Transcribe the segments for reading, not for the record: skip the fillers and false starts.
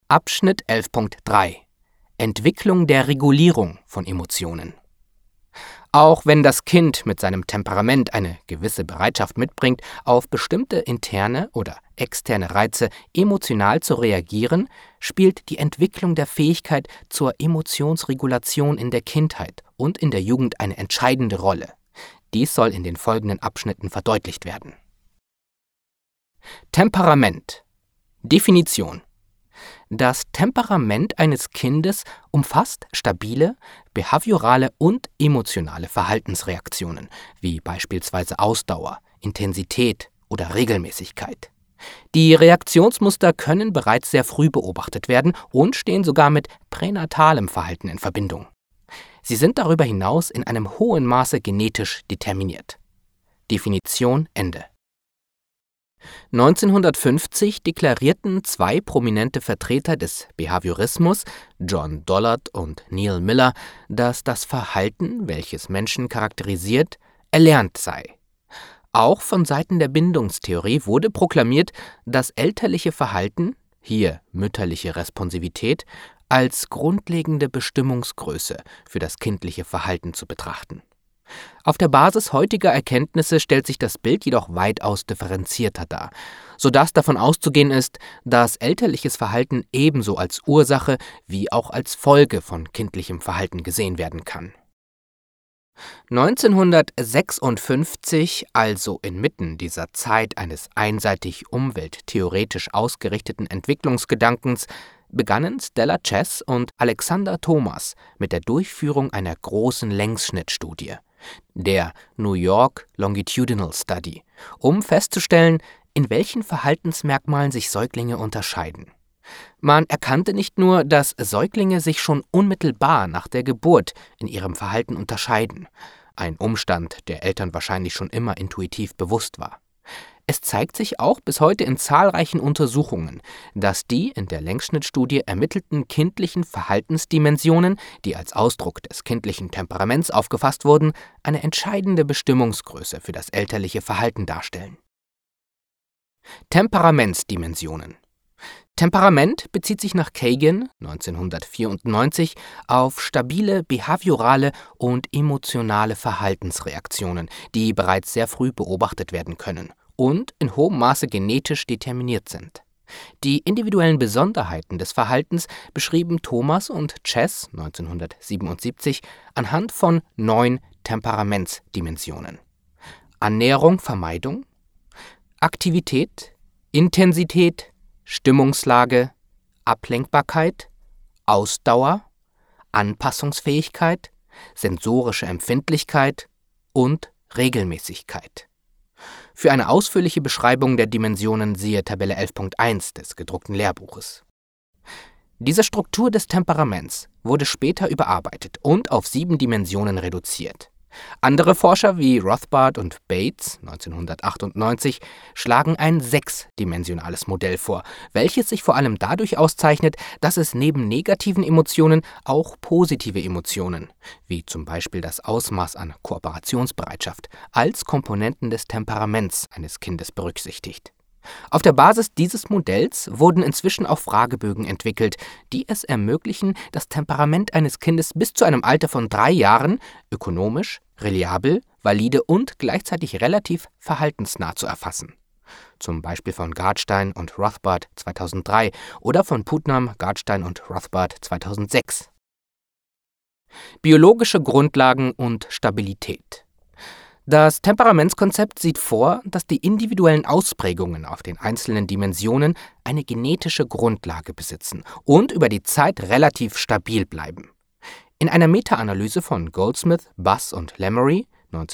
Abschnitt 11.3 Entwicklung der Regulierung von Emotionen. Auch wenn das Kind mit seinem Temperament eine gewisse Bereitschaft mitbringt, auf bestimmte interne oder externe Reize emotional zu reagieren, spielt die Entwicklung der Fähigkeit zur Emotionsregulation in der Kindheit und in der Jugend eine entscheidende Rolle. Dies soll in den folgenden Abschnitten verdeutlicht werden. Temperament. Definition. Das Temperament eines Kindes umfasst stabile, behaviorale und emotionale Verhaltensreaktionen, wie beispielsweise Ausdauer, Intensität oder Regelmäßigkeit. Die Reaktionsmuster können bereits sehr früh beobachtet werden und stehen sogar mit pränatalem Verhalten in Verbindung. Sie sind darüber hinaus in einem hohen Maße genetisch determiniert. Definition Ende. 1950 deklarierten zwei prominente Vertreter des Behaviorismus, John Dollard und Neil Miller, dass das Verhalten, welches Menschen charakterisiert, erlernt sei. Auch von Seiten der Bindungstheorie wurde proklamiert, das elterliche Verhalten, hier mütterliche Responsivität, als grundlegende Bestimmungsgröße für das kindliche Verhalten zu betrachten. Auf der Basis heutiger Erkenntnisse stellt sich das Bild jedoch weitaus differenzierter dar, sodass davon auszugehen ist, dass elterliches Verhalten ebenso als Ursache wie auch als Folge von kindlichem Verhalten gesehen werden kann. 1956, also inmitten dieser Zeit eines einseitig umwelttheoretisch ausgerichteten Entwicklungsgedankens, begannen Stella Chess und Alexander Thomas mit der Durchführung einer großen Längsschnittstudie, der New York Longitudinal Study, um festzustellen, in welchen Verhaltensmerkmalen sich Säuglinge unterscheiden. Man erkannte nicht nur, dass Säuglinge sich schon unmittelbar nach der Geburt in ihrem Verhalten unterscheiden, ein Umstand, der Eltern wahrscheinlich schon immer intuitiv bewusst war. Es zeigt sich auch bis heute in zahlreichen Untersuchungen, dass die in der Längsschnittstudie ermittelten kindlichen Verhaltensdimensionen, die als Ausdruck des kindlichen Temperaments aufgefasst wurden, eine entscheidende Bestimmungsgröße für das elterliche Verhalten darstellen. Temperamentsdimensionen. Temperament bezieht sich nach Kagan 1994 auf stabile behaviorale und emotionale Verhaltensreaktionen, die bereits sehr früh beobachtet werden können und in hohem Maße genetisch determiniert sind. Die individuellen Besonderheiten des Verhaltens beschrieben Thomas und Chess 1977 anhand von 9 Temperamentsdimensionen: Annäherung, Vermeidung, Aktivität, Intensität, Stimmungslage, Ablenkbarkeit, Ausdauer, Anpassungsfähigkeit, sensorische Empfindlichkeit und Regelmäßigkeit. Für eine ausführliche Beschreibung der Dimensionen siehe Tabelle 11.1 des gedruckten Lehrbuches. Diese Struktur des Temperaments wurde später überarbeitet und auf 7 Dimensionen reduziert. Andere Forscher wie Rothbard und Bates 1998 schlagen ein 6-dimensionales Modell vor, welches sich vor allem dadurch auszeichnet, dass es neben negativen Emotionen auch positive Emotionen, wie zum Beispiel das Ausmaß an Kooperationsbereitschaft, als Komponenten des Temperaments eines Kindes berücksichtigt. Auf der Basis dieses Modells wurden inzwischen auch Fragebögen entwickelt, die es ermöglichen, das Temperament eines Kindes bis zu einem Alter von 3 Jahren ökonomisch, reliabel, valide und gleichzeitig relativ verhaltensnah zu erfassen. Zum Beispiel von Gartstein und Rothbard 2003 oder von Putnam, Gartstein und Rothbard 2006. Biologische Grundlagen und Stabilität. Das Temperamentskonzept sieht vor, dass die individuellen Ausprägungen auf den einzelnen Dimensionen eine genetische Grundlage besitzen und über die Zeit relativ stabil bleiben. In einer Meta-Analyse von Goldsmith, Buss und Lemery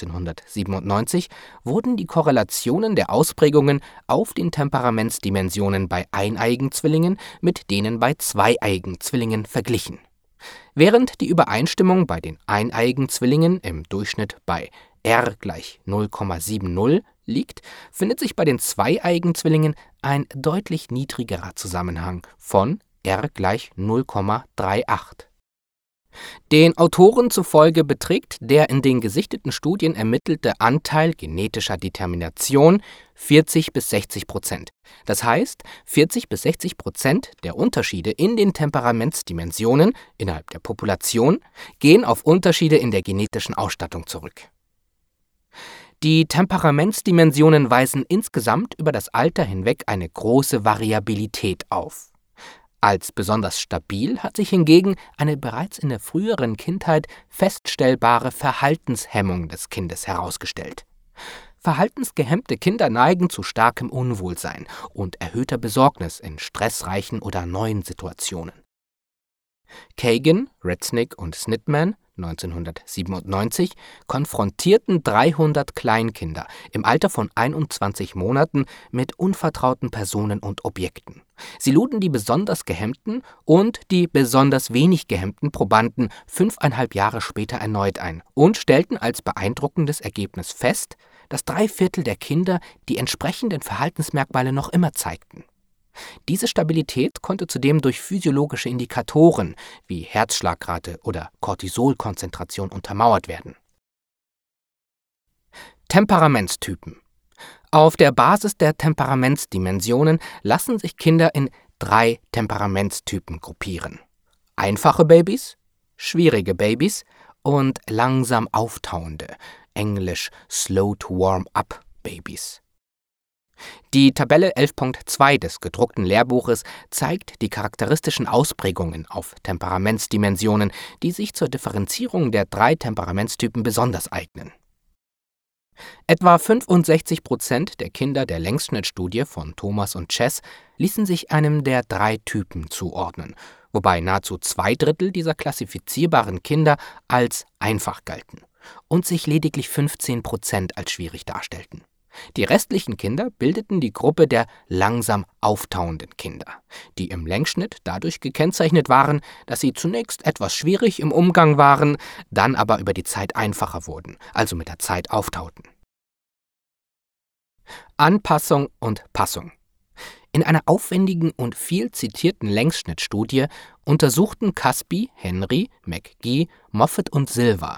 1997 wurden die Korrelationen der Ausprägungen auf den Temperamentsdimensionen bei eineiigen Zwillingen mit denen bei zweieiigen Zwillingen verglichen. Während die Übereinstimmung bei den eineiigen Zwillingen im Durchschnitt bei R = 0,70 liegt, findet sich bei den zweieiigen Zwillingen ein deutlich niedrigerer Zusammenhang von R = 0,38. Den Autoren zufolge beträgt der in den gesichteten Studien ermittelte Anteil genetischer Determination 40-60%. Das heißt, 40-60% der Unterschiede in den Temperamentsdimensionen innerhalb der Population gehen auf Unterschiede in der genetischen Ausstattung zurück. Die Temperamentsdimensionen weisen insgesamt über das Alter hinweg eine große Variabilität auf. Als besonders stabil hat sich hingegen eine bereits in der früheren Kindheit feststellbare Verhaltenshemmung des Kindes herausgestellt. Verhaltensgehemmte Kinder neigen zu starkem Unwohlsein und erhöhter Besorgnis in stressreichen oder neuen Situationen. Kagan, Reznick und Snitman 1997 konfrontierten 300 Kleinkinder im Alter von 21 Monaten mit unvertrauten Personen und Objekten. Sie luden die besonders gehemmten und die besonders wenig gehemmten Probanden 5,5 Jahre später erneut ein und stellten als beeindruckendes Ergebnis fest, dass 3/4 der Kinder die entsprechenden Verhaltensmerkmale noch immer zeigten. Diese Stabilität konnte zudem durch physiologische Indikatoren wie Herzschlagrate oder Cortisolkonzentration untermauert werden. Temperamentstypen. Auf der Basis der Temperamentsdimensionen lassen sich Kinder in 3 Temperamentstypen gruppieren: einfache Babys, schwierige Babys und langsam auftauende, englisch slow to warm up Babys. Die Tabelle 11.2 des gedruckten Lehrbuches zeigt die charakteristischen Ausprägungen auf Temperamentsdimensionen, die sich zur Differenzierung der 3 Temperamentstypen besonders eignen. Etwa 65% der Kinder der Längsschnittstudie von Thomas und Chess ließen sich einem der 3 Typen zuordnen, wobei nahezu 2/3 dieser klassifizierbaren Kinder als einfach galten und sich lediglich 15% als schwierig darstellten. Die restlichen Kinder bildeten die Gruppe der langsam auftauenden Kinder, die im Längsschnitt dadurch gekennzeichnet waren, dass sie zunächst etwas schwierig im Umgang waren, dann aber über die Zeit einfacher wurden, also mit der Zeit auftauten. Anpassung und Passung. In einer aufwendigen und viel zitierten Längsschnittstudie untersuchten Caspi, Henry, McGee, Moffat und Silva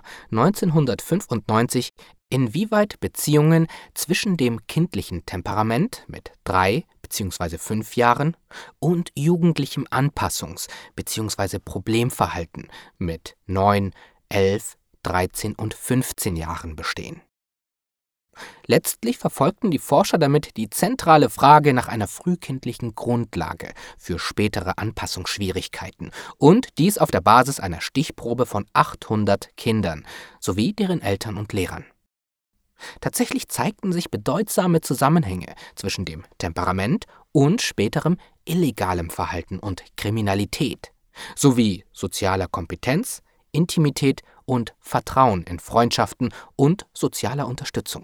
1995, inwieweit Beziehungen zwischen dem kindlichen Temperament mit 3 bzw. 5 Jahren und jugendlichem Anpassungs- bzw. Problemverhalten mit 9, 11, 13 und 15 Jahren bestehen. Letztlich verfolgten die Forscher damit die zentrale Frage nach einer frühkindlichen Grundlage für spätere Anpassungsschwierigkeiten und dies auf der Basis einer Stichprobe von 800 Kindern sowie deren Eltern und Lehrern. Tatsächlich zeigten sich bedeutsame Zusammenhänge zwischen dem Temperament und späterem illegalem Verhalten und Kriminalität sowie sozialer Kompetenz, Intimität und Vertrauen in Freundschaften und sozialer Unterstützung.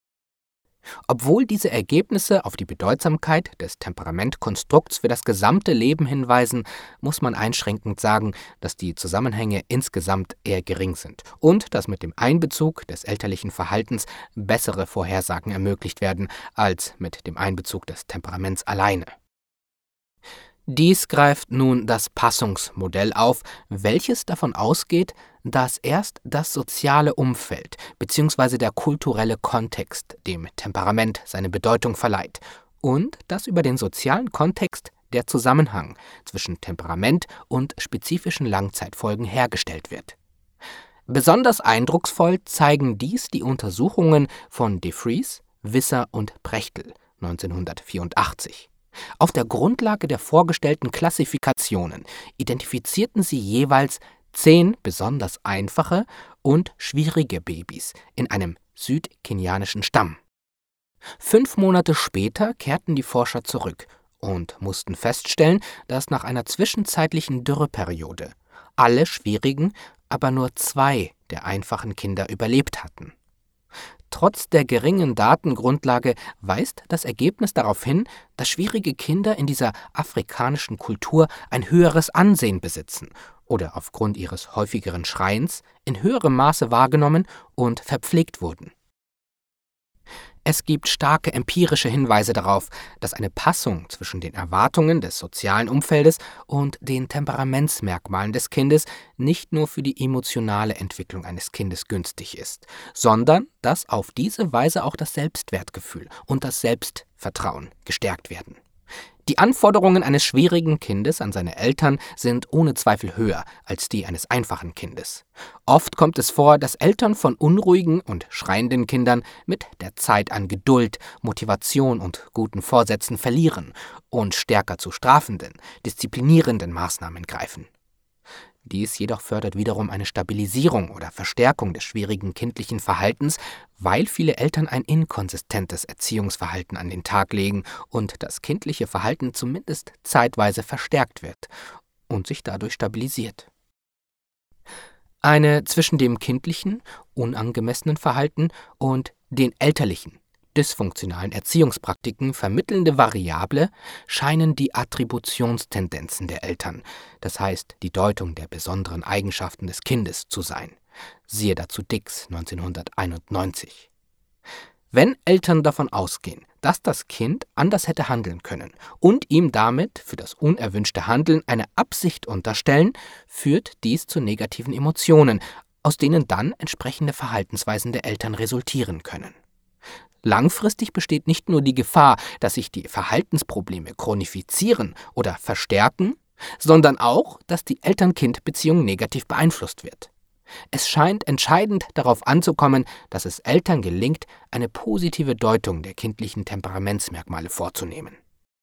Obwohl diese Ergebnisse auf die Bedeutsamkeit des Temperamentkonstrukts für das gesamte Leben hinweisen, muss man einschränkend sagen, dass die Zusammenhänge insgesamt eher gering sind und dass mit dem Einbezug des elterlichen Verhaltens bessere Vorhersagen ermöglicht werden als mit dem Einbezug des Temperaments alleine. Dies greift nun das Passungsmodell auf, welches davon ausgeht, dass erst das soziale Umfeld bzw. der kulturelle Kontext dem Temperament seine Bedeutung verleiht und dass über den sozialen Kontext der Zusammenhang zwischen Temperament und spezifischen Langzeitfolgen hergestellt wird. Besonders eindrucksvoll zeigen dies die Untersuchungen von de Vries, Visser und Prechtl 1984. Auf der Grundlage der vorgestellten Klassifikationen identifizierten sie jeweils 10 besonders einfache und schwierige Babys in einem südkenianischen Stamm. 5 Monate später kehrten die Forscher zurück und mussten feststellen, dass nach einer zwischenzeitlichen Dürreperiode alle schwierigen, aber nur 2 der einfachen Kinder überlebt hatten. Trotz der geringen Datengrundlage weist das Ergebnis darauf hin, dass schwierige Kinder in dieser afrikanischen Kultur ein höheres Ansehen besitzen oder aufgrund ihres häufigeren Schreiens in höherem Maße wahrgenommen und verpflegt wurden. Es gibt starke empirische Hinweise darauf, dass eine Passung zwischen den Erwartungen des sozialen Umfeldes und den Temperamentsmerkmalen des Kindes nicht nur für die emotionale Entwicklung eines Kindes günstig ist, sondern dass auf diese Weise auch das Selbstwertgefühl und das Selbstvertrauen gestärkt werden. Die Anforderungen eines schwierigen Kindes an seine Eltern sind ohne Zweifel höher als die eines einfachen Kindes. Oft kommt es vor, dass Eltern von unruhigen und schreienden Kindern mit der Zeit an Geduld, Motivation und guten Vorsätzen verlieren und stärker zu strafenden, disziplinierenden Maßnahmen greifen. Dies jedoch fördert wiederum eine Stabilisierung oder Verstärkung des schwierigen kindlichen Verhaltens, weil viele Eltern ein inkonsistentes Erziehungsverhalten an den Tag legen und das kindliche Verhalten zumindest zeitweise verstärkt wird und sich dadurch stabilisiert. Eine zwischen dem kindlichen, unangemessenen Verhalten und den elterlichen, dysfunktionalen Erziehungspraktiken vermittelnde Variable scheinen die Attributionstendenzen der Eltern, das heißt die Deutung der besonderen Eigenschaften des Kindes, zu sein. Siehe dazu Dix 1991. Wenn Eltern davon ausgehen, dass das Kind anders hätte handeln können und ihm damit für das unerwünschte Handeln eine Absicht unterstellen, führt dies zu negativen Emotionen, aus denen dann entsprechende Verhaltensweisen der Eltern resultieren können. Langfristig besteht nicht nur die Gefahr, dass sich die Verhaltensprobleme chronifizieren oder verstärken, sondern auch, dass die Eltern-Kind-Beziehung negativ beeinflusst wird. Es scheint entscheidend darauf anzukommen, dass es Eltern gelingt, eine positive Deutung der kindlichen Temperamentsmerkmale vorzunehmen.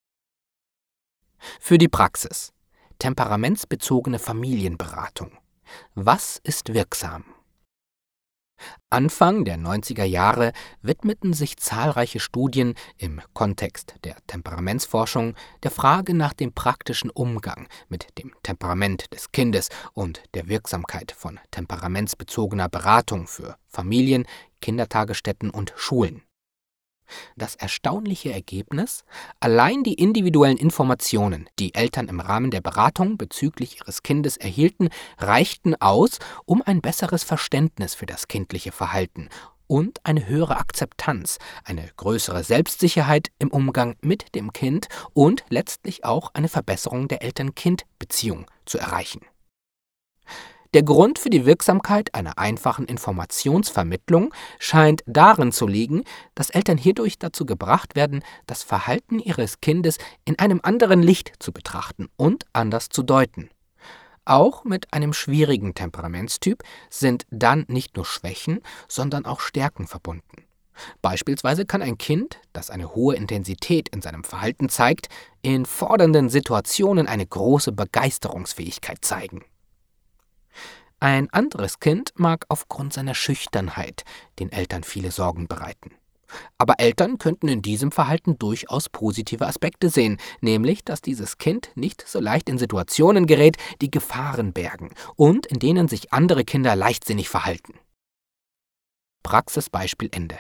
Für die Praxis: Temperamentsbezogene Familienberatung. Was ist wirksam? Anfang der 90er Jahre widmeten sich zahlreiche Studien im Kontext der Temperamentsforschung der Frage nach dem praktischen Umgang mit dem Temperament des Kindes und der Wirksamkeit von temperamentsbezogener Beratung für Familien, Kindertagesstätten und Schulen. Das erstaunliche Ergebnis: Allein die individuellen Informationen, die Eltern im Rahmen der Beratung bezüglich ihres Kindes erhielten, reichten aus, um ein besseres Verständnis für das kindliche Verhalten und eine höhere Akzeptanz, eine größere Selbstsicherheit im Umgang mit dem Kind und letztlich auch eine Verbesserung der Eltern-Kind-Beziehung zu erreichen. Der Grund für die Wirksamkeit einer einfachen Informationsvermittlung scheint darin zu liegen, dass Eltern hierdurch dazu gebracht werden, das Verhalten ihres Kindes in einem anderen Licht zu betrachten und anders zu deuten. Auch mit einem schwierigen Temperamentstyp sind dann nicht nur Schwächen, sondern auch Stärken verbunden. Beispielsweise kann ein Kind, das eine hohe Intensität in seinem Verhalten zeigt, in fordernden Situationen eine große Begeisterungsfähigkeit zeigen. Ein anderes Kind mag aufgrund seiner Schüchternheit den Eltern viele Sorgen bereiten. Aber Eltern könnten in diesem Verhalten durchaus positive Aspekte sehen, nämlich, dass dieses Kind nicht so leicht in Situationen gerät, die Gefahren bergen und in denen sich andere Kinder leichtsinnig verhalten. Praxisbeispiel Ende.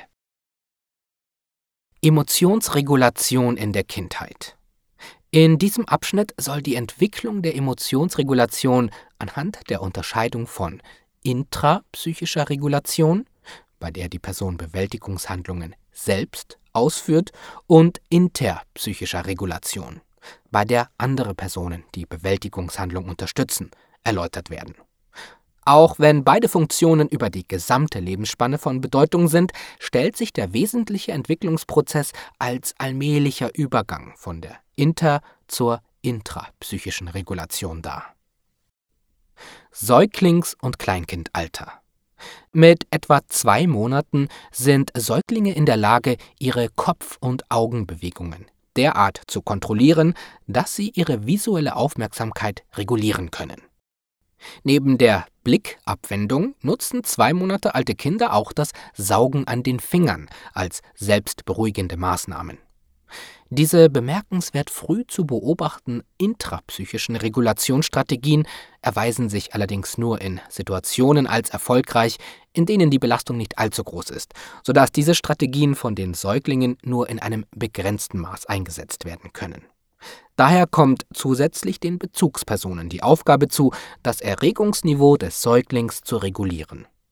Emotionsregulation in der Kindheit. In diesem Abschnitt soll die Entwicklung der Emotionsregulation anhand der Unterscheidung von intrapsychischer Regulation, bei der die Person Bewältigungshandlungen selbst ausführt, und interpsychischer Regulation, bei der andere Personen die Bewältigungshandlung unterstützen, erläutert werden. Auch wenn beide Funktionen über die gesamte Lebensspanne von Bedeutung sind, stellt sich der wesentliche Entwicklungsprozess als allmählicher Übergang von der inter- zur intrapsychischen Regulation dar. Säuglings- und Kleinkindalter. Mit etwa 2 Monaten sind Säuglinge in der Lage, ihre Kopf- und Augenbewegungen derart zu kontrollieren, dass sie ihre visuelle Aufmerksamkeit regulieren können. Neben der Blickabwendung nutzen 2 Monate alte Kinder auch das Saugen an den Fingern als selbstberuhigende Maßnahmen. Diese bemerkenswert früh zu beobachtenden intrapsychischen Regulationsstrategien erweisen sich allerdings nur in Situationen als erfolgreich, in denen die Belastung nicht allzu groß ist, sodass diese Strategien von den Säuglingen nur in einem begrenzten Maß eingesetzt werden können. Daher kommt zusätzlich den Bezugspersonen die Aufgabe zu, das Erregungsniveau des Säuglings zu regulieren.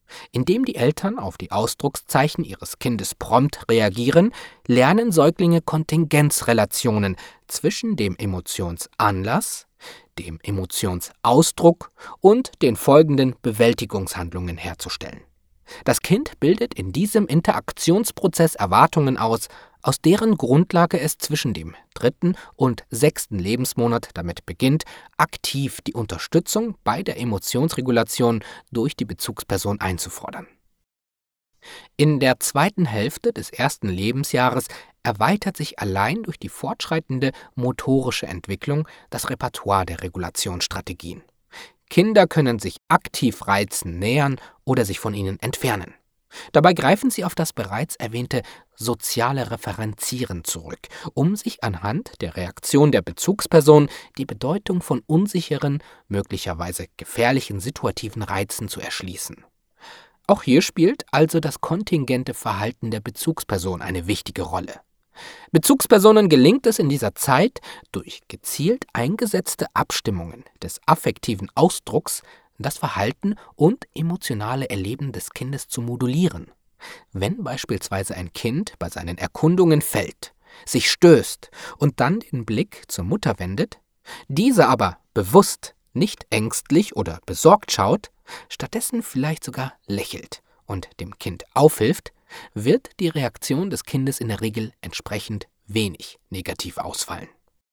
Indem die Eltern auf die Ausdruckszeichen ihres Kindes prompt reagieren, lernen Säuglinge Kontingenzrelationen zwischen dem Emotionsanlass, dem Emotionsausdruck und den folgenden Bewältigungshandlungen herzustellen. Das Kind bildet in diesem Interaktionsprozess Erwartungen aus deren Grundlage es zwischen dem 3. und 6. Lebensmonat damit beginnt, aktiv die Unterstützung bei der Emotionsregulation durch die Bezugsperson einzufordern. In der zweiten Hälfte des 1. Lebensjahres erweitert sich allein durch die fortschreitende motorische Entwicklung das Repertoire der Regulationsstrategien. Kinder können sich aktiv Reizen nähern oder sich von ihnen entfernen. Dabei greifen sie auf das bereits erwähnte soziale Referenzieren zurück, um sich anhand der Reaktion der Bezugsperson die Bedeutung von unsicheren, möglicherweise gefährlichen situativen Reizen zu erschließen. Auch hier spielt also das kontingente Verhalten der Bezugsperson eine wichtige Rolle. Bezugspersonen gelingt es in dieser Zeit, durch gezielt eingesetzte Abstimmungen des affektiven Ausdrucks das Verhalten und emotionale Erleben des Kindes zu modulieren. Wenn beispielsweise ein Kind bei seinen Erkundungen fällt, sich stößt und dann den Blick zur Mutter wendet, diese aber bewusst nicht ängstlich oder besorgt schaut, stattdessen vielleicht sogar lächelt und dem Kind aufhilft, wird die Reaktion des Kindes in der Regel entsprechend wenig negativ ausfallen.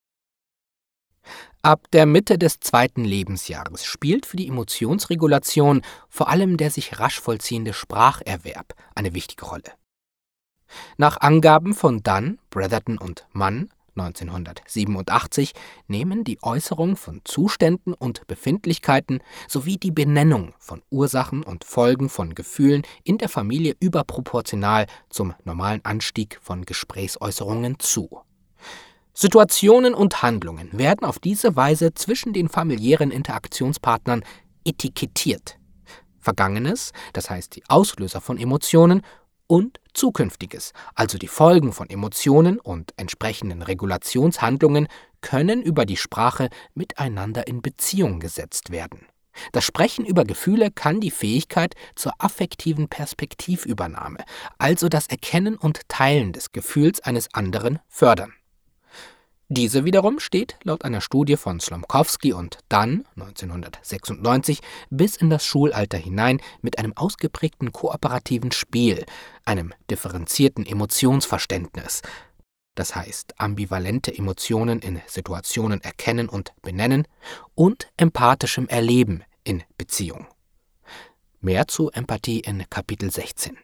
Ab der Mitte des 2. Lebensjahres spielt für die Emotionsregulation vor allem der sich rasch vollziehende Spracherwerb eine wichtige Rolle. Nach Angaben von Dunn, Bretherton und Mann 1987 nehmen die Äußerung von Zuständen und Befindlichkeiten sowie die Benennung von Ursachen und Folgen von Gefühlen in der Familie überproportional zum normalen Anstieg von Gesprächsäußerungen zu. Situationen und Handlungen werden auf diese Weise zwischen den familiären Interaktionspartnern etikettiert. Vergangenes, das heißt die Auslöser von Emotionen, und Zukünftiges, also die Folgen von Emotionen und entsprechenden Regulationshandlungen, können über die Sprache miteinander in Beziehung gesetzt werden. Das Sprechen über Gefühle kann die Fähigkeit zur affektiven Perspektivübernahme, also das Erkennen und Teilen des Gefühls eines anderen, fördern. Diese wiederum steht laut einer Studie von Slomkowski und Dunn 1996 bis in das Schulalter hinein mit einem ausgeprägten kooperativen Spiel, einem differenzierten Emotionsverständnis, das heißt ambivalente Emotionen in Situationen erkennen und benennen, und empathischem Erleben in Beziehung. Mehr zu Empathie in Kapitel 16.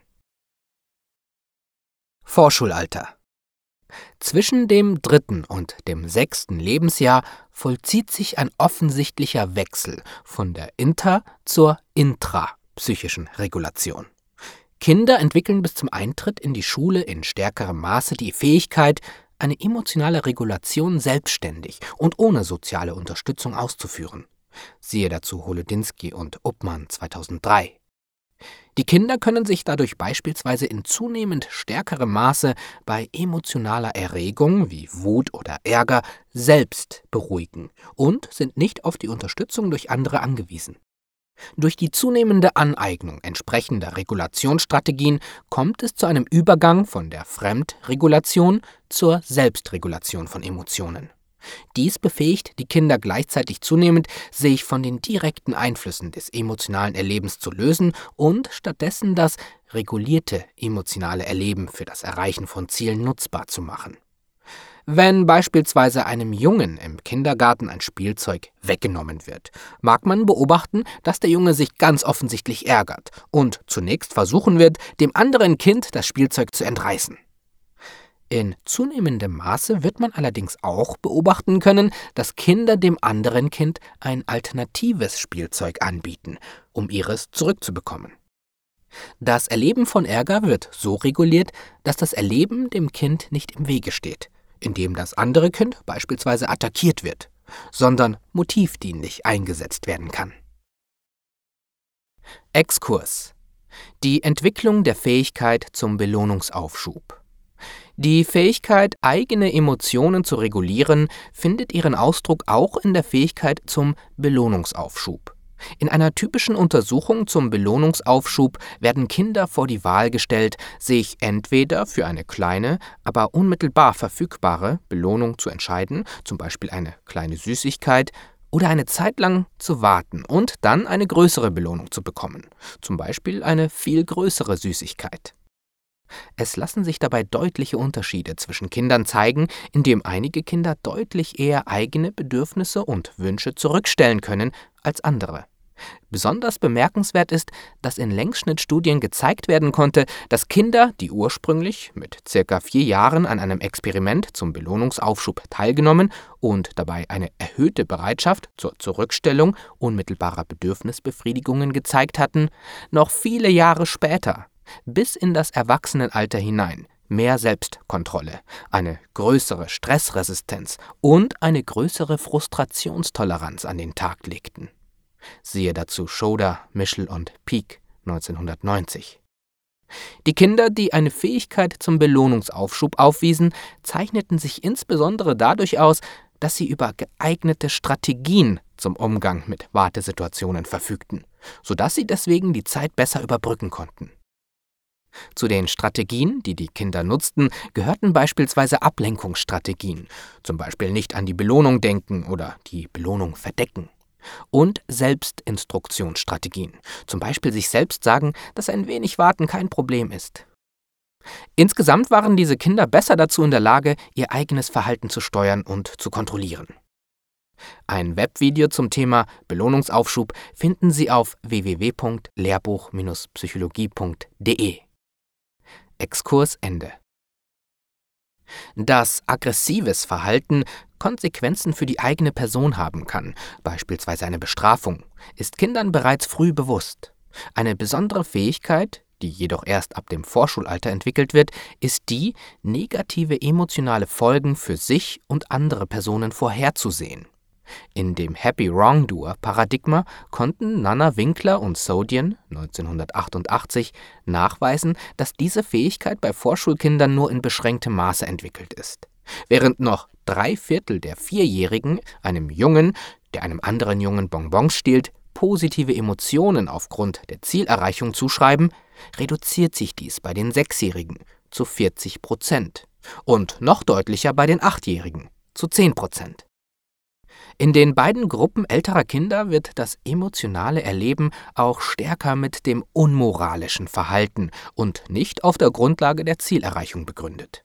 Vorschulalter. Zwischen dem 3. und dem 6. Lebensjahr vollzieht sich ein offensichtlicher Wechsel von der zur intrapsychischen Regulation. Kinder entwickeln bis zum Eintritt in die Schule in stärkerem Maße die Fähigkeit, eine emotionale Regulation selbstständig und ohne soziale Unterstützung auszuführen. Siehe dazu Holodinsky und Uppmann 2003. Die Kinder können sich dadurch beispielsweise in zunehmend stärkerem Maße bei emotionaler Erregung wie Wut oder Ärger selbst beruhigen und sind nicht auf die Unterstützung durch andere angewiesen. Durch die zunehmende Aneignung entsprechender Regulationsstrategien kommt es zu einem Übergang von der Fremdregulation zur Selbstregulation von Emotionen. Dies befähigt die Kinder gleichzeitig zunehmend, sich von den direkten Einflüssen des emotionalen Erlebens zu lösen und stattdessen das regulierte emotionale Erleben für das Erreichen von Zielen nutzbar zu machen. Wenn beispielsweise einem Jungen im Kindergarten ein Spielzeug weggenommen wird, mag man beobachten, dass der Junge sich ganz offensichtlich ärgert und zunächst versuchen wird, dem anderen Kind das Spielzeug zu entreißen. In zunehmendem Maße wird man allerdings auch beobachten können, dass Kinder dem anderen Kind ein alternatives Spielzeug anbieten, um ihres zurückzubekommen. Das Erleben von Ärger wird so reguliert, dass das Erleben dem Kind nicht im Wege steht, indem das andere Kind beispielsweise attackiert wird, sondern motivdienlich eingesetzt werden kann. Exkurs: Die Entwicklung der Fähigkeit zum Belohnungsaufschub. Die Fähigkeit, eigene Emotionen zu regulieren, findet ihren Ausdruck auch in der Fähigkeit zum Belohnungsaufschub. In einer typischen Untersuchung zum Belohnungsaufschub werden Kinder vor die Wahl gestellt, sich entweder für eine kleine, aber unmittelbar verfügbare Belohnung zu entscheiden, zum Beispiel eine kleine Süßigkeit, oder eine Zeit lang zu warten und dann eine größere Belohnung zu bekommen, zum Beispiel eine viel größere Süßigkeit. Es lassen sich dabei deutliche Unterschiede zwischen Kindern zeigen, indem einige Kinder deutlich eher eigene Bedürfnisse und Wünsche zurückstellen können als andere. Besonders bemerkenswert ist, dass in Längsschnittstudien gezeigt werden konnte, dass Kinder, die ursprünglich mit ca. 4 Jahren an einem Experiment zum Belohnungsaufschub teilgenommen und dabei eine erhöhte Bereitschaft zur Zurückstellung unmittelbarer Bedürfnisbefriedigungen gezeigt hatten, noch viele Jahre später, bis in das Erwachsenenalter hinein, mehr Selbstkontrolle, eine größere Stressresistenz und eine größere Frustrationstoleranz an den Tag legten. Siehe dazu Schroeder, Mischel und Peake 1990. Die Kinder, die eine Fähigkeit zum Belohnungsaufschub aufwiesen, zeichneten sich insbesondere dadurch aus, dass sie über geeignete Strategien zum Umgang mit Wartesituationen verfügten, sodass sie deswegen die Zeit besser überbrücken konnten. Zu den Strategien, die die Kinder nutzten, gehörten beispielsweise Ablenkungsstrategien, zum Beispiel nicht an die Belohnung denken oder die Belohnung verdecken, und Selbstinstruktionsstrategien, zum Beispiel sich selbst sagen, dass ein wenig Warten kein Problem ist. Insgesamt waren diese Kinder besser dazu in der Lage, ihr eigenes Verhalten zu steuern und zu kontrollieren. Ein Webvideo zum Thema Belohnungsaufschub finden Sie auf www.lehrbuch-psychologie.de. Exkurs Ende. Dass aggressives Verhalten Konsequenzen für die eigene Person haben kann, beispielsweise eine Bestrafung, ist Kindern bereits früh bewusst. Eine besondere Fähigkeit, die jedoch erst ab dem Vorschulalter entwickelt wird, ist die, negative emotionale Folgen für sich und andere Personen vorherzusehen. In dem Happy Wrongdoer-Paradigma konnten Nanna Winkler und Sodian 1988 nachweisen, dass diese Fähigkeit bei Vorschulkindern nur in beschränktem Maße entwickelt ist. Während noch 3/4 der Vierjährigen einem Jungen, der einem anderen Jungen Bonbons stiehlt, positive Emotionen aufgrund der Zielerreichung zuschreiben, reduziert sich dies bei den 6-Jährigen zu 40% und noch deutlicher bei den 8-Jährigen zu 10%. In den beiden Gruppen älterer Kinder wird das emotionale Erleben auch stärker mit dem unmoralischen Verhalten und nicht auf der Grundlage der Zielerreichung begründet.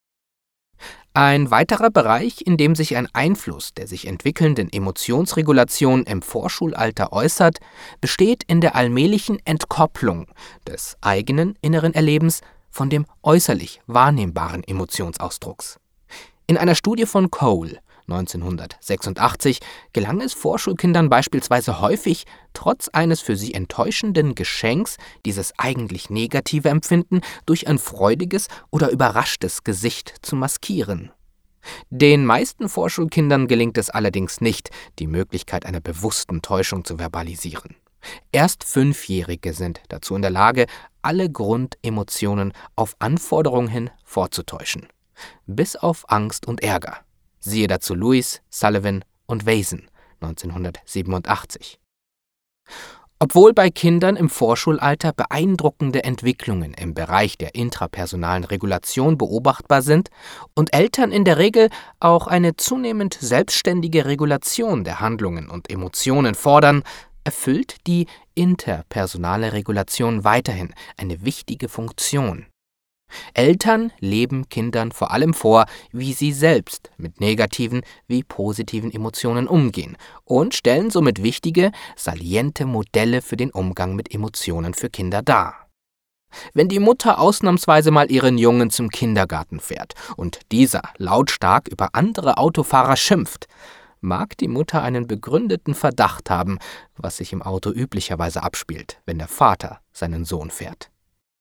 Ein weiterer Bereich, in dem sich ein Einfluss der sich entwickelnden Emotionsregulation im Vorschulalter äußert, besteht in der allmählichen Entkopplung des eigenen inneren Erlebens von dem äußerlich wahrnehmbaren Emotionsausdrucks. In einer Studie von Cole 1986 gelang es Vorschulkindern beispielsweise häufig, trotz eines für sie enttäuschenden Geschenks dieses eigentlich negative Empfinden durch ein freudiges oder überraschtes Gesicht zu maskieren. Den meisten Vorschulkindern gelingt es allerdings nicht, die Möglichkeit einer bewussten Täuschung zu verbalisieren. Erst 5-Jährige sind dazu in der Lage, alle Grundemotionen auf Anforderung hin vorzutäuschen, bis auf Angst und Ärger. Siehe dazu Lewis, Sullivan und Wason 1987. Obwohl bei Kindern im Vorschulalter beeindruckende Entwicklungen im Bereich der intrapersonalen Regulation beobachtbar sind und Eltern in der Regel auch eine zunehmend selbstständige Regulation der Handlungen und Emotionen fordern, erfüllt die interpersonale Regulation weiterhin eine wichtige Funktion. Eltern leben Kindern vor allem vor, wie sie selbst mit negativen wie positiven Emotionen umgehen und stellen somit wichtige, saliente Modelle für den Umgang mit Emotionen für Kinder dar. Wenn die Mutter ausnahmsweise mal ihren Jungen zum Kindergarten fährt und dieser lautstark über andere Autofahrer schimpft, mag die Mutter einen begründeten Verdacht haben, was sich im Auto üblicherweise abspielt, wenn der Vater seinen Sohn fährt.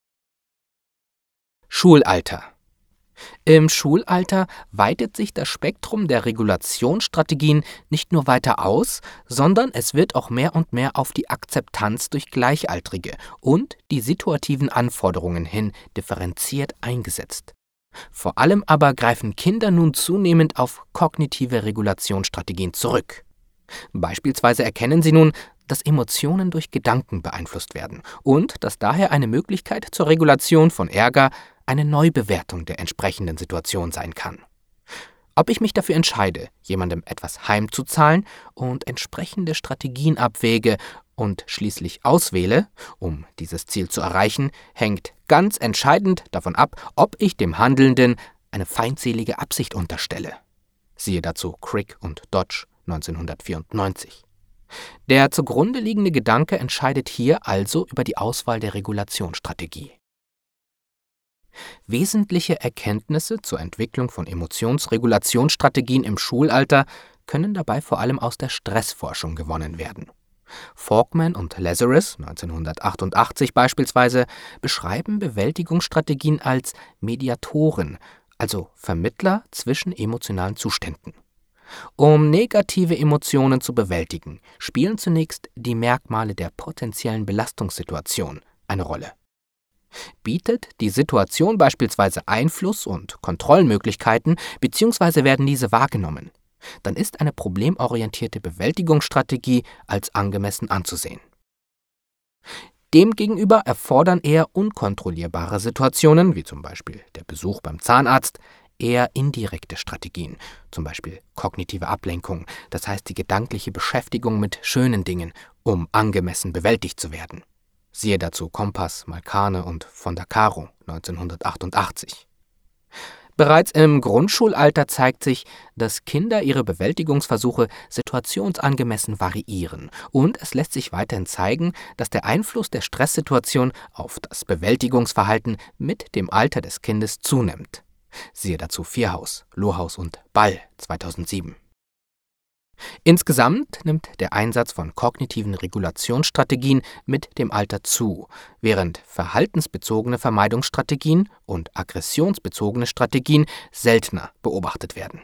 Schulalter. Im Schulalter weitet sich das Spektrum der Regulationsstrategien nicht nur weiter aus, sondern es wird auch mehr und mehr auf die Akzeptanz durch Gleichaltrige und die situativen Anforderungen hin differenziert eingesetzt. Vor allem aber greifen Kinder nun zunehmend auf kognitive Regulationsstrategien zurück. Beispielsweise erkennen sie nun, dass Emotionen durch Gedanken beeinflusst werden und dass daher eine Möglichkeit zur Regulation von Ärger eine Neubewertung der entsprechenden Situation sein kann. Ob ich mich dafür entscheide, jemandem etwas heimzuzahlen und entsprechende Strategien abwäge und schließlich auswähle, um dieses Ziel zu erreichen, hängt ganz entscheidend davon ab, ob ich dem Handelnden eine feindselige Absicht unterstelle. Siehe dazu Crick und Dodge 1994. Der zugrunde liegende Gedanke entscheidet hier also über die Auswahl der Regulationsstrategie. Wesentliche Erkenntnisse zur Entwicklung von Emotionsregulationsstrategien im Schulalter können dabei vor allem aus der Stressforschung gewonnen werden. Falkman und Lazarus 1988 beispielsweise beschreiben Bewältigungsstrategien als Mediatoren, also Vermittler zwischen emotionalen Zuständen. Um negative Emotionen zu bewältigen, spielen zunächst die Merkmale der potenziellen Belastungssituation eine Rolle. Bietet die Situation beispielsweise Einfluss- und Kontrollmöglichkeiten bzw. werden diese wahrgenommen, dann ist eine problemorientierte Bewältigungsstrategie als angemessen anzusehen. Demgegenüber erfordern eher unkontrollierbare Situationen, wie zum Beispiel der Besuch beim Zahnarzt, eher indirekte Strategien, zum Beispiel kognitive Ablenkung, das heißt die gedankliche Beschäftigung mit schönen Dingen, um angemessen bewältigt zu werden. Siehe dazu Kompass, Malkane und von der Caro 1988. Bereits im Grundschulalter zeigt sich, dass Kinder ihre Bewältigungsversuche situationsangemessen variieren und es lässt sich weiterhin zeigen, dass der Einfluss der Stresssituation auf das Bewältigungsverhalten mit dem Alter des Kindes zunimmt. Siehe dazu Vierhaus, Lohaus und Ball 2007. Insgesamt nimmt der Einsatz von kognitiven Regulationsstrategien mit dem Alter zu, während verhaltensbezogene Vermeidungsstrategien und aggressionsbezogene Strategien seltener beobachtet werden.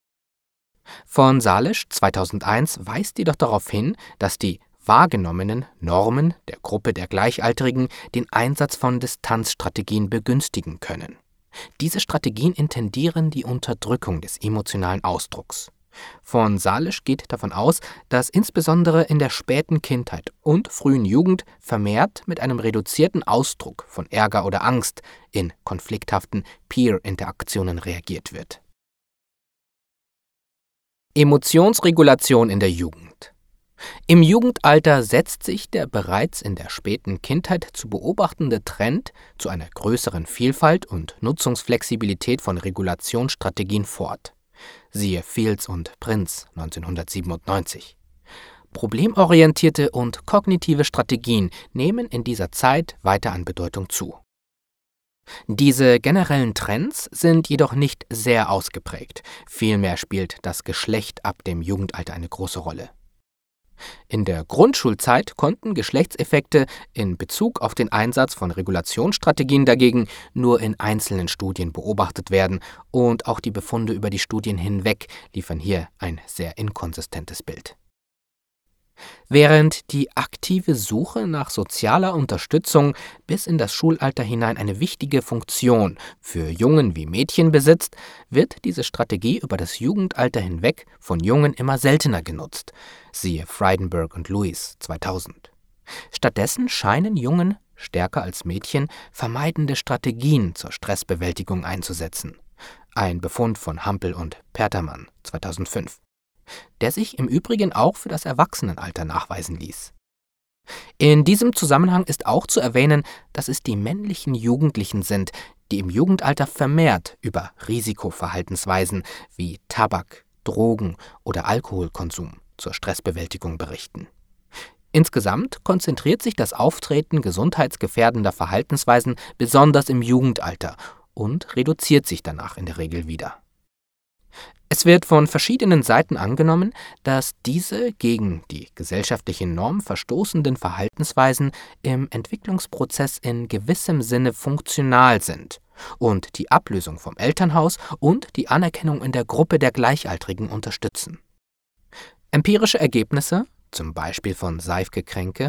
Von Salisch 2001 weist jedoch darauf hin, dass die wahrgenommenen Normen der Gruppe der Gleichaltrigen den Einsatz von Distanzstrategien begünstigen können. Diese Strategien intendieren die Unterdrückung des emotionalen Ausdrucks. Von Salisch geht davon aus, dass insbesondere in der späten Kindheit und frühen Jugend vermehrt mit einem reduzierten Ausdruck von Ärger oder Angst in konflikthaften Peer-Interaktionen reagiert wird. Emotionsregulation in der Jugend. Im Jugendalter setzt sich der bereits in der späten Kindheit zu beobachtende Trend zu einer größeren Vielfalt und Nutzungsflexibilität von Regulationsstrategien fort. Siehe Fields und Prinz 1997. Problemorientierte und kognitive Strategien nehmen in dieser Zeit weiter an Bedeutung zu. Diese generellen Trends sind jedoch nicht sehr ausgeprägt, vielmehr spielt das Geschlecht ab dem Jugendalter eine große Rolle. In der Grundschulzeit konnten Geschlechtseffekte in Bezug auf den Einsatz von Regulationsstrategien dagegen nur in einzelnen Studien beobachtet werden und auch die Befunde über die Studien hinweg liefern hier ein sehr inkonsistentes Bild. Während die aktive Suche nach sozialer Unterstützung bis in das Schulalter hinein eine wichtige Funktion für Jungen wie Mädchen besitzt, wird diese Strategie über das Jugendalter hinweg von Jungen immer seltener genutzt. Siehe Frydenberg und Lewis 2000. Stattdessen scheinen Jungen, stärker als Mädchen, vermeidende Strategien zur Stressbewältigung einzusetzen. Ein Befund von Hampel und Pertermann 2005. Der sich im Übrigen auch für das Erwachsenenalter nachweisen ließ. In diesem Zusammenhang ist auch zu erwähnen, dass es die männlichen Jugendlichen sind, die im Jugendalter vermehrt über Risikoverhaltensweisen wie Tabak, Drogen oder Alkoholkonsum zur Stressbewältigung berichten. Insgesamt konzentriert sich das Auftreten gesundheitsgefährdender Verhaltensweisen besonders im Jugendalter und reduziert sich danach in der Regel wieder. Es wird von verschiedenen Seiten angenommen, dass diese gegen die gesellschaftliche Norm verstoßenden Verhaltensweisen im Entwicklungsprozess in gewissem Sinne funktional sind und die Ablösung vom Elternhaus und die Anerkennung in der Gruppe der Gleichaltrigen unterstützen. Empirische Ergebnisse, zum Beispiel von Seifke-Kränke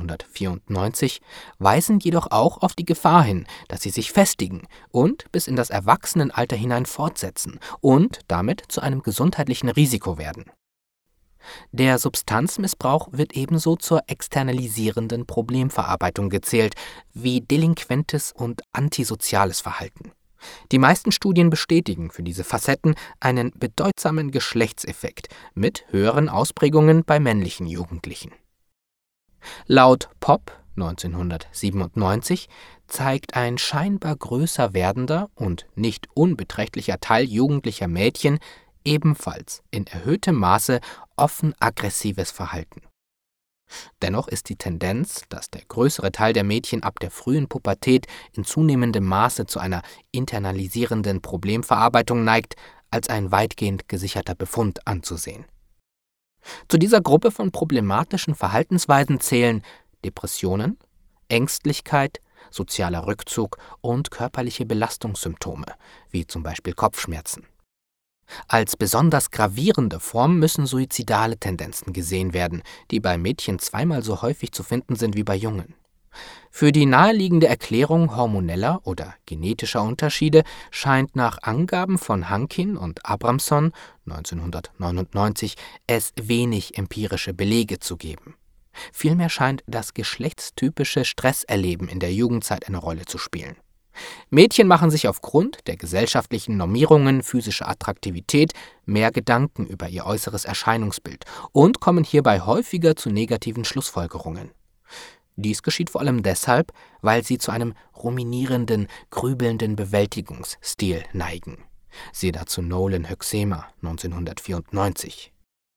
1994, weisen jedoch auch auf die Gefahr hin, dass sie sich festigen und bis in das Erwachsenenalter hinein fortsetzen und damit zu einem gesundheitlichen Risiko werden. Der Substanzmissbrauch wird ebenso zur externalisierenden Problemverarbeitung gezählt, wie delinquentes und antisoziales Verhalten. Die meisten Studien bestätigen für diese Facetten einen bedeutsamen Geschlechtseffekt mit höheren Ausprägungen bei männlichen Jugendlichen. Laut Popp 1997 zeigt ein scheinbar größer werdender und nicht unbeträchtlicher Teil jugendlicher Mädchen ebenfalls in erhöhtem Maße offen aggressives Verhalten. Dennoch ist die Tendenz, dass der größere Teil der Mädchen ab der frühen Pubertät in zunehmendem Maße zu einer internalisierenden Problemverarbeitung neigt, als ein weitgehend gesicherter Befund anzusehen. Zu dieser Gruppe von problematischen Verhaltensweisen zählen Depressionen, Ängstlichkeit, sozialer Rückzug und körperliche Belastungssymptome, wie zum Beispiel Kopfschmerzen. Als besonders gravierende Form müssen suizidale Tendenzen gesehen werden, die bei Mädchen zweimal so häufig zu finden sind wie bei Jungen. Für die naheliegende Erklärung hormoneller oder genetischer Unterschiede scheint nach Angaben von Hankin und Abramson 1999 es wenig empirische Belege zu geben. Vielmehr scheint das geschlechtstypische Stresserleben in der Jugendzeit eine Rolle zu spielen. Mädchen machen sich aufgrund der gesellschaftlichen Normierungen physischer Attraktivität mehr Gedanken über ihr äußeres Erscheinungsbild und kommen hierbei häufiger zu negativen Schlussfolgerungen. Dies geschieht vor allem deshalb, weil sie zu einem ruminierenden, grübelnden Bewältigungsstil neigen. Siehe dazu Nolan Hoeksema 1994.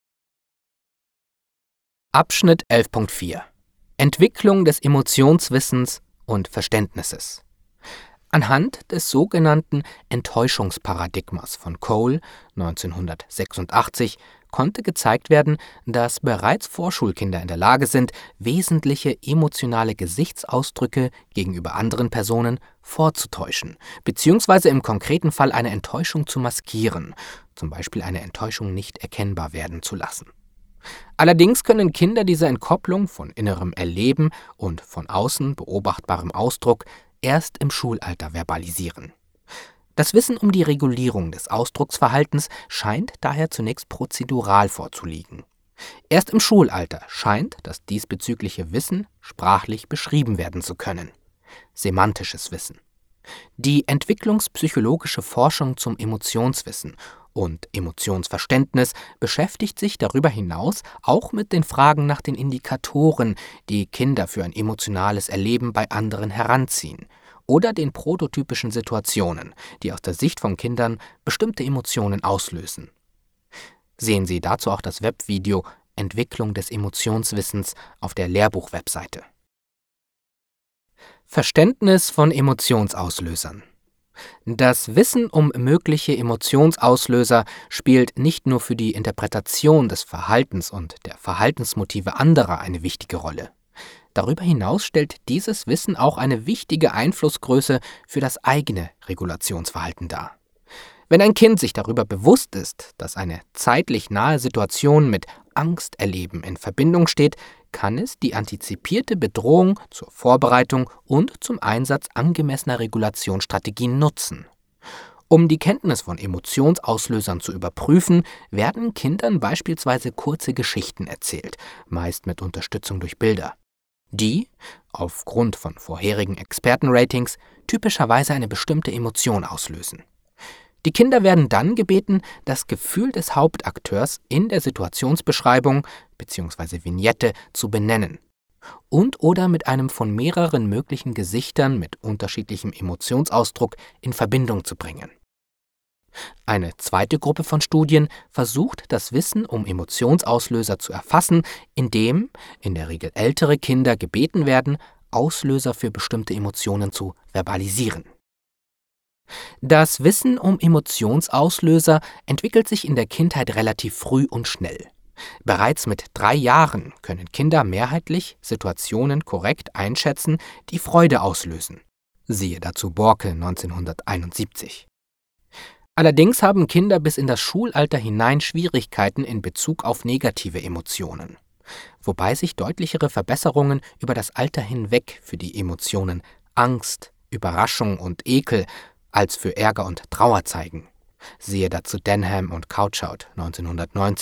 Abschnitt 11.4 Entwicklung des Emotionswissens und Verständnisses. Anhand des sogenannten Enttäuschungsparadigmas von Cole 1986 konnte gezeigt werden, dass bereits Vorschulkinder in der Lage sind, wesentliche emotionale Gesichtsausdrücke gegenüber anderen Personen vorzutäuschen, beziehungsweise im konkreten Fall eine Enttäuschung zu maskieren, zum Beispiel eine Enttäuschung nicht erkennbar werden zu lassen. Allerdings können Kinder diese Entkopplung von innerem Erleben und von außen beobachtbarem Ausdruck erst im Schulalter verbalisieren. Das Wissen um die Regulierung des Ausdrucksverhaltens scheint daher zunächst prozedural vorzuliegen. Erst im Schulalter scheint das diesbezügliche Wissen sprachlich beschrieben werden zu können. Semantisches Wissen. Die entwicklungspsychologische Forschung zum Emotionswissen und Emotionsverständnis beschäftigt sich darüber hinaus auch mit den Fragen nach den Indikatoren, die Kinder für ein emotionales Erleben bei anderen heranziehen, oder den prototypischen Situationen, die aus der Sicht von Kindern bestimmte Emotionen auslösen. Sehen Sie dazu auch das Webvideo Entwicklung des Emotionswissens auf der Lehrbuch-Webseite. Verständnis von Emotionsauslösern. Das Wissen um mögliche Emotionsauslöser spielt nicht nur für die Interpretation des Verhaltens und der Verhaltensmotive anderer eine wichtige Rolle. Darüber hinaus stellt dieses Wissen auch eine wichtige Einflussgröße für das eigene Regulationsverhalten dar. Wenn ein Kind sich darüber bewusst ist, dass eine zeitlich nahe Situation mit Angsterleben in Verbindung steht, kann es die antizipierte Bedrohung zur Vorbereitung und zum Einsatz angemessener Regulationsstrategien nutzen. Um die Kenntnis von Emotionsauslösern zu überprüfen, werden Kindern beispielsweise kurze Geschichten erzählt, meist mit Unterstützung durch Bilder, die, aufgrund von vorherigen Expertenratings, typischerweise eine bestimmte Emotion auslösen. Die Kinder werden dann gebeten, das Gefühl des Hauptakteurs in der Situationsbeschreibung bzw. Vignette zu benennen und/oder mit einem von mehreren möglichen Gesichtern mit unterschiedlichem Emotionsausdruck in Verbindung zu bringen. Eine zweite Gruppe von Studien versucht, das Wissen um Emotionsauslöser zu erfassen, indem in der Regel ältere Kinder gebeten werden, Auslöser für bestimmte Emotionen zu verbalisieren. Das Wissen um Emotionsauslöser entwickelt sich in der Kindheit relativ früh und schnell. Bereits mit 3 Jahren können Kinder mehrheitlich Situationen korrekt einschätzen, die Freude auslösen. Siehe dazu Borke 1971. Allerdings haben Kinder bis in das Schulalter hinein Schwierigkeiten in Bezug auf negative Emotionen, wobei sich deutlichere Verbesserungen über das Alter hinweg für die Emotionen Angst, Überraschung und Ekel als für Ärger und Trauer zeigen. Siehe dazu Denham und Couchout 1990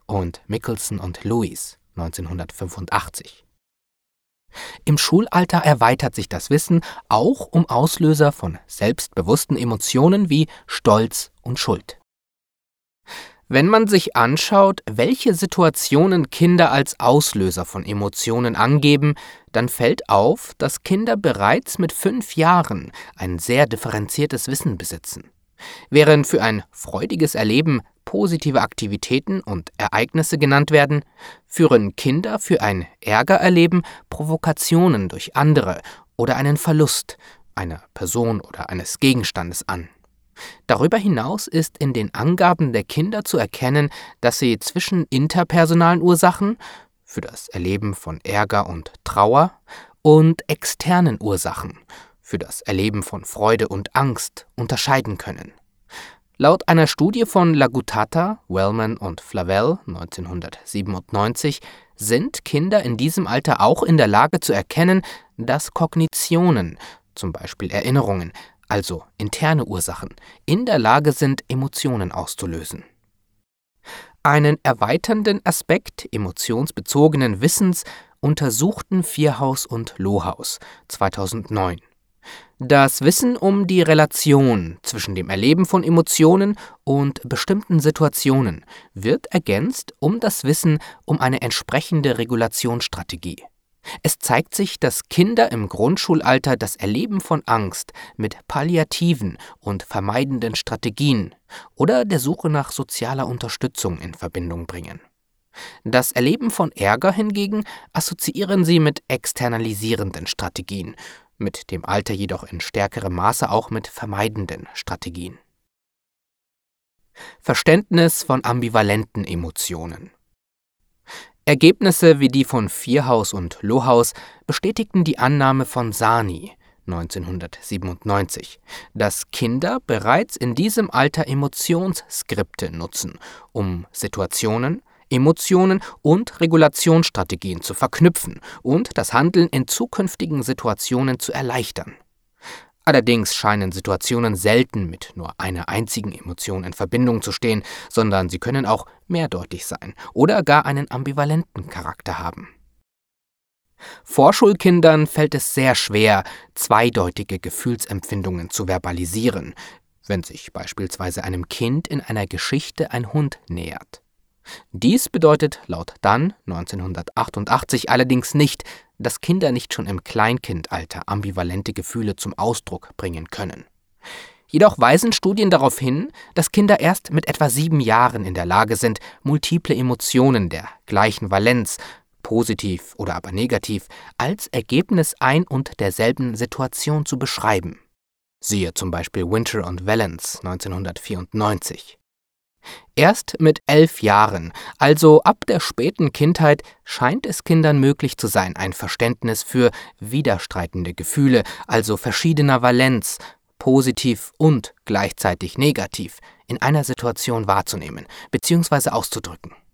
und Michelson und Lewis 1985. Im Schulalter erweitert sich das Wissen auch um Auslöser von selbstbewussten Emotionen wie Stolz und Schuld. Wenn man sich anschaut, welche Situationen Kinder als Auslöser von Emotionen angeben, dann fällt auf, dass Kinder bereits mit 5 Jahren ein sehr differenziertes Wissen besitzen. Während für ein freudiges Erleben positive Aktivitäten und Ereignisse genannt werden, führen Kinder für ein Ärgererleben Provokationen durch andere oder einen Verlust einer Person oder eines Gegenstandes an. Darüber hinaus ist in den Angaben der Kinder zu erkennen, dass sie zwischen interpersonalen Ursachen für das Erleben von Ärger und Trauer und externen Ursachen für das Erleben von Freude und Angst unterscheiden können. Laut einer Studie von Lagutata, Wellman und Flavell 1997 sind Kinder in diesem Alter auch in der Lage zu erkennen, dass Kognitionen, zum Beispiel Erinnerungen, also interne Ursachen, in der Lage sind, Emotionen auszulösen. Einen erweiternden Aspekt emotionsbezogenen Wissens untersuchten Vierhaus und Lohaus 2009. Das Wissen um die Relation zwischen dem Erleben von Emotionen und bestimmten Situationen wird ergänzt um das Wissen um eine entsprechende Regulationsstrategie. Es zeigt sich, dass Kinder im Grundschulalter das Erleben von Angst mit palliativen und vermeidenden Strategien oder der Suche nach sozialer Unterstützung in Verbindung bringen. Das Erleben von Ärger hingegen assoziieren sie mit externalisierenden Strategien, mit dem Alter jedoch in stärkerem Maße auch mit vermeidenden Strategien. Verständnis von ambivalenten Emotionen. Ergebnisse wie die von Vierhaus und Lohaus bestätigten die Annahme von Sani 1997, dass Kinder bereits in diesem Alter Emotionsskripte nutzen, um Situationen, Emotionen und Regulationsstrategien zu verknüpfen und das Handeln in zukünftigen Situationen zu erleichtern. Allerdings scheinen Situationen selten mit nur einer einzigen Emotion in Verbindung zu stehen, sondern sie können auch mehrdeutig sein oder gar einen ambivalenten Charakter haben. Vorschulkindern fällt es sehr schwer, zweideutige Gefühlsempfindungen zu verbalisieren, wenn sich beispielsweise einem Kind in einer Geschichte ein Hund nähert. Dies bedeutet laut Dunn 1988 allerdings nicht, dass Kinder nicht schon im Kleinkindalter ambivalente Gefühle zum Ausdruck bringen können. Jedoch weisen Studien darauf hin, dass Kinder erst mit etwa 7 Jahren in der Lage sind, multiple Emotionen der gleichen Valenz, positiv oder aber negativ, als Ergebnis ein und derselben Situation zu beschreiben. Siehe zum Beispiel Winter und Valence 1994. Erst mit 11 Jahren, also ab der späten Kindheit, scheint es Kindern möglich zu sein, ein Verständnis für widerstreitende Gefühle, also verschiedener Valenz, positiv und gleichzeitig negativ, in einer Situation wahrzunehmen bzw. auszudrücken.